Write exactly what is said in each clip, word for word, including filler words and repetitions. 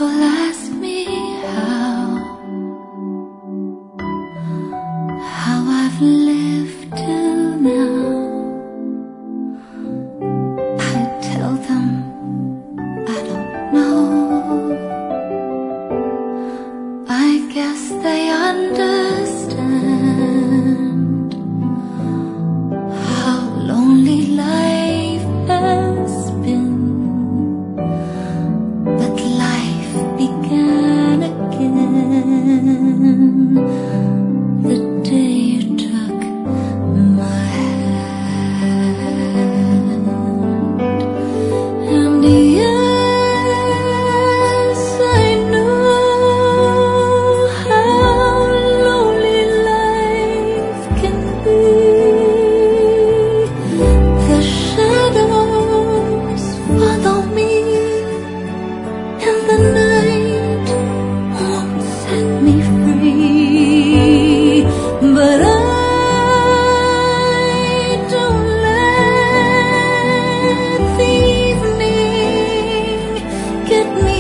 People ask me how, how I've lived till now. I tell them I don't know. I guess they understand how lonely life has been. But life began again the day you took my hand. And yes, I know how lonely life can be. The shadows follow me, and the night won't set me free. But I don't let the evening get me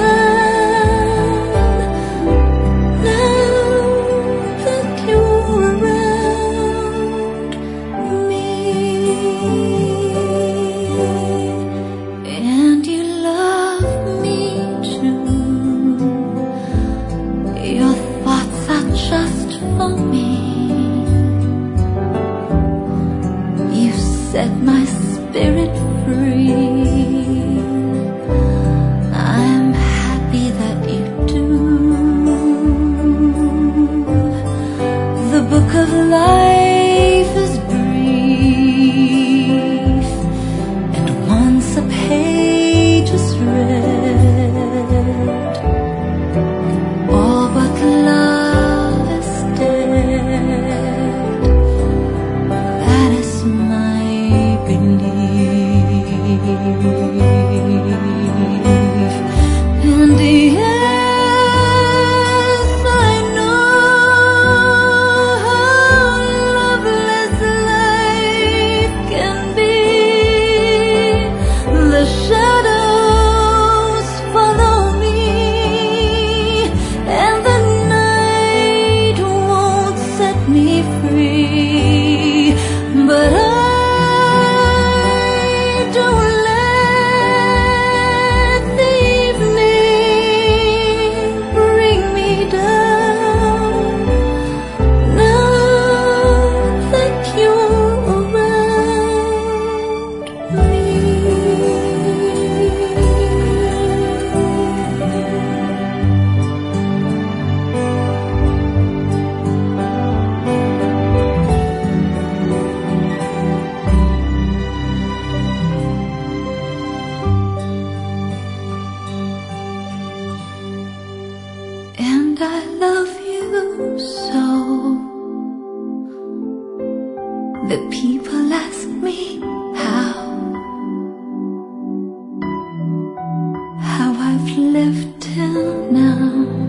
down. Now that you're around me, and you love me too. Your thoughts are just for me. You set my spirit free. I'm happy that you do. The book of life is brief, and once a page is read, all but love is dead. That is my belief. And yes, I know how loveless life can be. The shadows follow me, and the night won't set me free. But I don't let the evening bring me down. Now that you're around me. And I love you so. The people ask me how, how I've lived till now.